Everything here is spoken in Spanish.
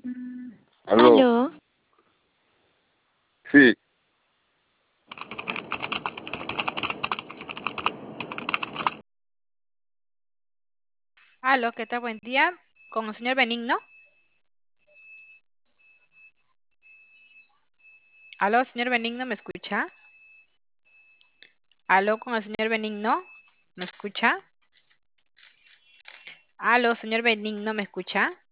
Aló, Aló, sí, Aló, ¿qué tal? Buen día. Con el señor Benigno. Aló, señor Benigno, ¿me escucha? Aló, con el señor Benigno, ¿me escucha? Aló, señor Benigno, ¿me escucha?